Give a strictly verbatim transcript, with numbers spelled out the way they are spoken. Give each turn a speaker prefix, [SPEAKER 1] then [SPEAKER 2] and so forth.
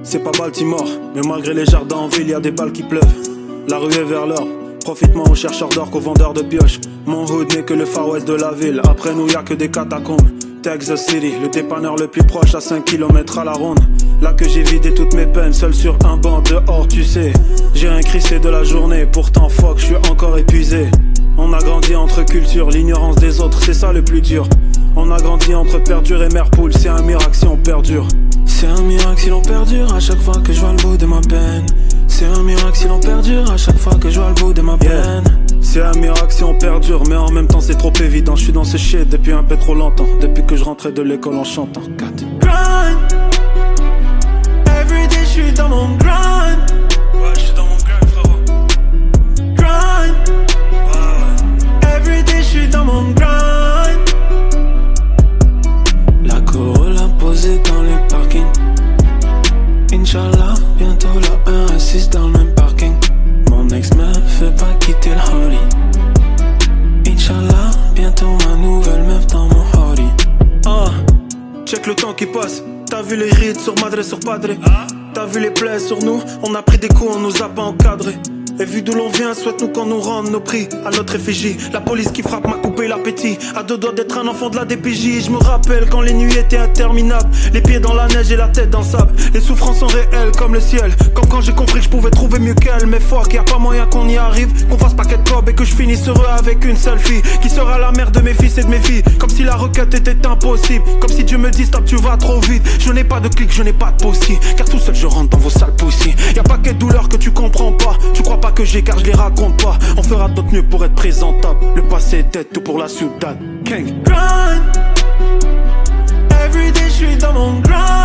[SPEAKER 1] c'est pas Baltimore, mais malgré les jardins en ville, y a des balles qui pleuvent. La rue est vers l'or, profite moins aux chercheurs d'or qu'aux vendeurs de pioches. Mon hood n'est que le Far West de la ville, après nous y a que des catacombes. Texas City, le dépanneur le plus proche à cinq kilomètres à la ronde. Là que j'ai vidé toutes mes peines, seul sur un banc dehors tu sais. J'ai rien crissé de la journée, pourtant fuck, je suis encore épuisé. On a grandi entre culture, l'ignorance des autres, c'est ça le plus dur. On a grandi entre perdure et mère poule, c'est un miracle si on perdure. C'est un miracle si l'on perdure à chaque fois que je vois le bout de ma peine. C'est un miracle si l'on perdure à chaque fois que je vois le bout de ma peine. Yeah. C'est un miracle si on perdure, mais en même temps c'est trop évident. Je suis dans ce shit depuis un peu trop longtemps, depuis que je rentrais de l'école en chantant.
[SPEAKER 2] Grind, everyday je suis dans mon grind.
[SPEAKER 1] Ouais, je suis dans mon grind, frérot.
[SPEAKER 2] Grind, ouais. Everyday je suis dans mon grind.
[SPEAKER 1] La Corolla posée dans le parking. Inch'Allah, bientôt la un à six dans le même parking. Mon ex me fait pas quitter le holly. Inch'Allah, bientôt ma nouvelle meuf dans mon holly. Ah, check le temps qui passe. T'as vu les rides sur Madre sur Padre. T'as vu les plaies sur nous. On a pris des coups, on nous a pas encadrés. Et vu d'où l'on vient, souhaite-nous qu'on nous rende nos prix à notre effigie. La police qui frappe m'a coupé l'appétit. À deux doigts d'être un enfant de la D P J. Je me rappelle quand les nuits étaient interminables. Les pieds dans la neige et la tête dans le sable. Les souffrances sont réelles comme le ciel. Comme quand j'ai compris que je pouvais trouver mieux qu'elle. Mais fuck, y'a pas moyen qu'on y arrive. Qu'on fasse paquet de cob et que je finisse heureux avec une seule fille. Qui sera la mère de mes fils et de mes filles. Comme si la requête était impossible. Comme si Dieu me dit stop, tu vas trop vite. Je n'ai pas de clic, je n'ai pas de possi. Car tout seul je rentre dans vos sales poussis. Y'a paquet de douleurs que tu comprends pas. Tu crois pas que j'ai car je les raconte pas. On fera de notre mieux pour être présentable. Le passé est tête, tout pour la ciudad. King.
[SPEAKER 2] Grind, everyday je suis dans mon grind.